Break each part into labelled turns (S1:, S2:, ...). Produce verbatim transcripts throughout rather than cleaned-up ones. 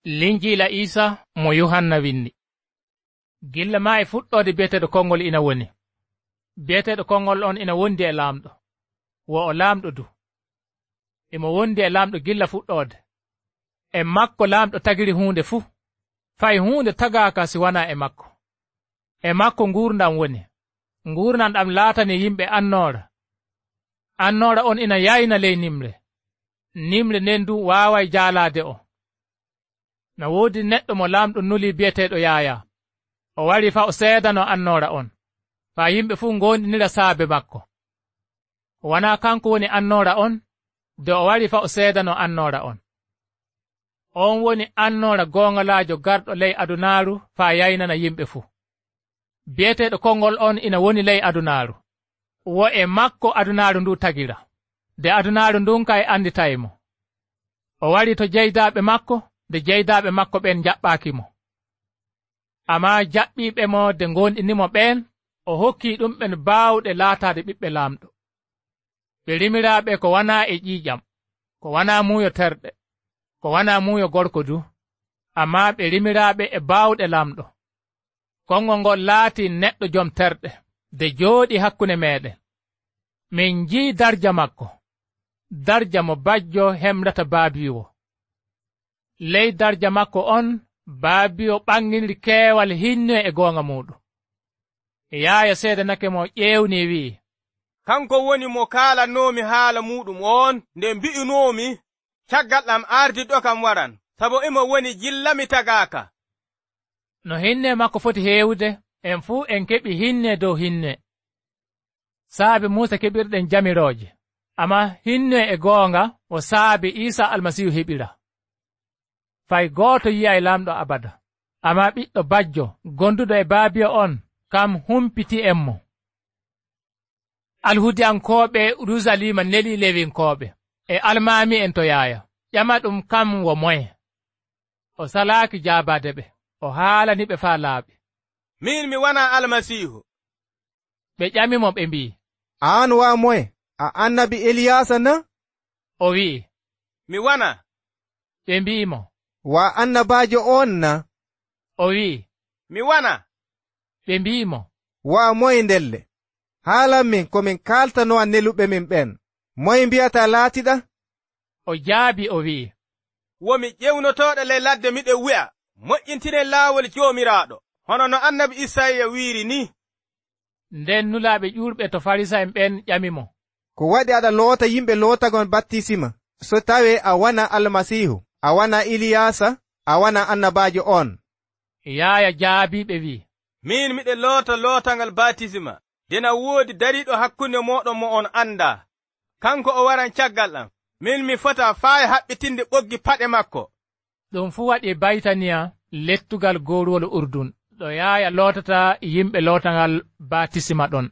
S1: Linjiila Isa mo Yohanna winni. Gilla ma e fuɗɗode biyeteɗo kongol ina woni. Biyeteɗo kongol on ina wondi e laamɗo. Wo o laamɗo du. Imo wondi e laamɗo gilla fuɗɗode. E makko laamɗo tagiri hunde fu. Fay hunde tagaaka si wana e makko. E makko ngurdam woni. Ngurdam ɗam laatani yimɓe annora. Annora on ina yayna ley nimre. Nimre nden du waaway jaalade o. Na woodi neɗɗo mo laamɗo nuli biyeteɗo Yaya. O wari fa o seedano annora on. Fa yimɓe fu ngondinira saabe makko. Wana kanko woni annora on, de o wari fa o seedano annora on. On woni annora gongalaajo garɗo ley adunaaru fa yaynana yimɓe fu. Biyeteɗo kongol on ina woni ley adunaaru. Wo e makko adunaaru ndu tagira. De adunaaru ndun kay anditaymo. O wari to jeydaaɓe makko, de jeydaaɓe makko ɓen jaɓɓaaki mo. Amma jaɓɓiiɓe mo de ngondinimo ɓen, o hokki ɗum ɓen baawɗe laataade ɓiɓɓe laamɗo. Ɓe rimiraaɓe ko wana e ƴiiƴam, ko wana muuyo terɗe, ko wana muuyo gorko du, amma ɓe rimiraaɓe e baawɗe laamɗo. Kongol ngol laati neɗɗo jom terɗe, de jooɗi hakkunde meɗen. Min njii darja makko, darja mo bajjo hemrata baabiwo. Ley darja makko on, baabiwo ɓanginri keewal hinno e goonga muɗum. Yaya seedanake mo ƴewni wi'i,
S2: kanko woni mo kaalanomi haala muɗum on nde mbi'unomi caggal ɗam ardiɗo kam waran, sabo imo woni jillami tagaaka.
S1: No hinne makko foti heewde, en fuu en keɓi hinne dow hinne. Saabi Muusa keɓirɗen jamirooje, amma hinne e goonga o saabi Isa almasihu heɓira. Fay gooto yi'ay laamɗo abada, amma ɓiɗɗo bajjo gonduɗo e baabiyo on kam humpiti en mo. Alhudiyankooɓe Urusalima neli lewinkooɓe e almaami en to Yaya, ƴama ɗum kam wo moye. O salaaki jaabaade ɓe, o haalani ɓe faa laaɓi.
S2: Min mi wana almasihu.
S1: Ɓe ƴamimo ɓe mbi,
S3: an wa moye, a annabi Eliyasa na?
S1: O wi'i,
S2: mi wana.
S1: Ɓe mbimo,
S3: wa annabajo on na?
S1: O wi'i,
S2: mi wana.
S1: Ɓe mbimo,
S3: wa moye ndelle? Haalan min komin kaltano a neluɓe min ɓen, moye mbiyata laatiɗa?
S1: O jaabi o wi'i,
S2: womi ƴewnotoɗo ley ladde miɗe wi'a, moƴƴintine laawol joomiraaɗo, hono no annabi Isaiya wiiri ni.
S1: Nden nulaaɓe ƴurɓe to Farisa'en ɓen ƴamimo,
S3: ko waɗi aɗa loota yimɓe lootagon baptisima, so tawe a wana almasihu, a wana Iliyasa, a wana annabajo on?
S1: Yaya jaabi ɓe wi,
S2: min miɗe loota lootangal baptisima, dena woodi dariɗo hakkunde moɗon mo on anda, kanko o waran caggal ɗam, min mi fota faa haɓɓitinde ɓoggi paɗe makko.
S1: Ɗum fu waɗi Baytaniya lettugal goruwol Urdun, ɗo Yaya lootata yimɓe lootangal baptisima ɗon.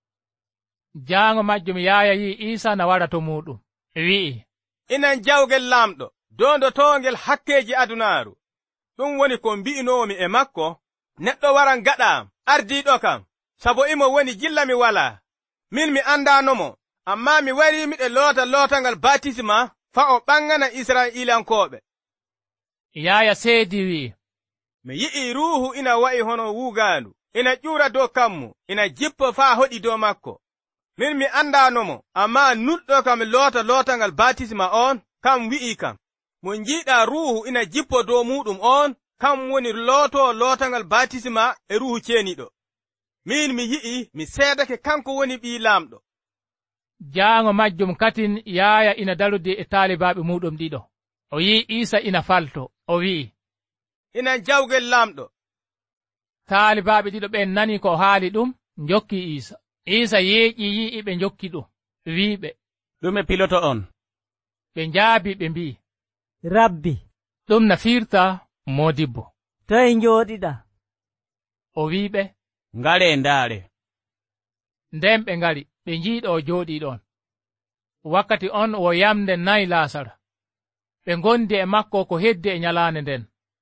S1: Jaango majjum Yaya yi Isa na wara to muɗum, wi'i,
S2: inan jawgel laamɗo dondotongel hakkeji adunaaru. Ɗum woni ko mbi'inomi e makko, neɗɗo waran gaɗam ardiɗo kam, sabo imo woni jillami wala. Min mi andanomo, amma mi wari miɗe loota lootangal baptisima fa o ɓangana Israilankoɓe.
S1: Yaya seedi wi'i,
S2: mi yi'i ruuhu ina wa'i hono wuugandu, ina ƴuura dow kammu, ina jippo faa hoɗi dow makko. Min mi andanomo, amma nulɗo kam loota lootangal baptisima on, kam wi'i kam, mo njiiɗa ruuhu ina jippo dow muɗum on, kam woni looto lootangal baptisima e ruuhu ceeniɗo. Min mi yi'i mi seedake kanko woni ɓii laamɗo.
S1: Jaango majjum katin Yaya ina darudi e taalibaaɓe muɗum ɗiɗo. O yi Isa ina falto, o wi'i,
S2: inan jawgel laamɗo.
S1: Taalibaaɓe ɗiɗo ɓen nani ko haali ɗum, njokki Isa. Isa yeeƴi yi'i ɓe njokki ɗum, wi'iɓe,
S4: ɗume piloto on?
S1: Ɓe njaabi ɓe mbi,
S5: Rabbi,
S1: ɗum na firta modibbo.
S5: toye njooɗiɗa?
S1: O wi'iɓe,
S4: ngare ndaare.
S1: Nden ɓe ngari, ɓe njiiɗo o jooɗi ɗon. Wakkati on wo yamde nayi Laasara. Ɓe ngondi e makko ko heddi e nyalaande nden.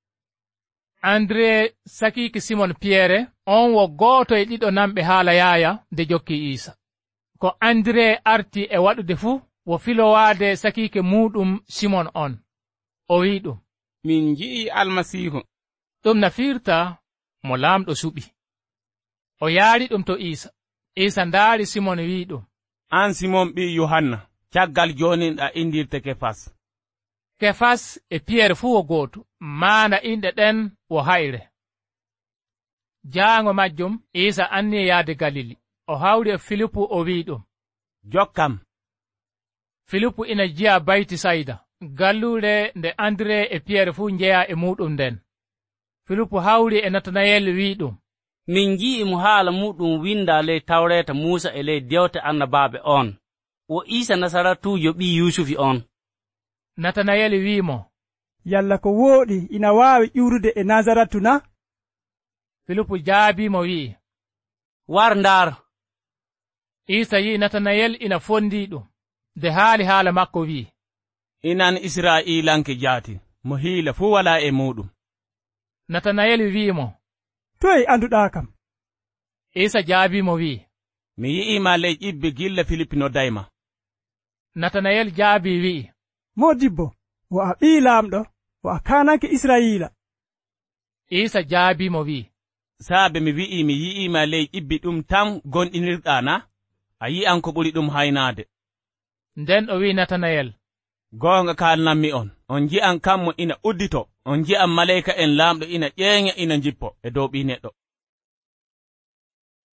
S1: Andre sakiiki Simon Piyere, on wo gooto e ɗiɗo namɓe haala Yaya nde jokki Isa. Ko Andre arti e waɗude fuu, wo filowaade sakiike muɗum Simon on. O wi ɗum,
S4: min ji'i almasihu.
S1: ɗum nafirta mo laamɗo suɓi. O yaari ɗum to Isa. Isa ndaari Simon wi ɗum,
S4: an Simon ɓi Yohanna, caggal joninɗa indirte Kefas.
S1: Kefas e Pierre fu wo gooto, maana inɗe ɗen wo hayre. Jaango majjum Isa anni yaade Galili. O hawri e Filipu o wi ɗum,
S4: jokkam.
S1: Filipu ina jiya bayti sayda, gallure nde Andre e Pierre fu njeya e muɗum nden. Filipu hawri e Natanayel wi ɗum,
S6: min ji'i mo haala muɗum winda ley tawreta Musa e ley dewte annabaɓe on, wo Isa Nasaratujo ɓi Yusufi on.
S1: Natanayel wimo,
S5: yalla ko wooɗi ina waawi ƴuwrude e Nazaratu na?
S1: Filipu jaabimo wi,
S6: war ndaar.
S1: Isa yi Natanayel ina fondi ɗum, de haali haala makko wi,
S4: inan Israilanke jaati, mo hiila fu wala e muɗum.
S1: Natanayel wimo,
S5: toye anduɗa kam?
S1: Isa jaabimo wi,
S4: mi yi'ima ley ƴibbe gilla Filipi no dayma.
S1: Natanayel jaabi wi,
S5: modibbo wo a ɓii laamɗo wo a kananke Israila.
S1: Isa jaabimo wi,
S4: saabe mi wi'i mi yi'ima ley ƴibbi ɗum tan gonɗinirɗa na, a yi'an ko ɓuri ɗum haynaade.
S1: Nden o wi Natanayel,
S4: goonga kalnanmi on, on ji'an kammo ina uddito, on ji'an maleyka en laamɗo ina ƴeeŋa ina jippo e dow ɓi neɗɗo.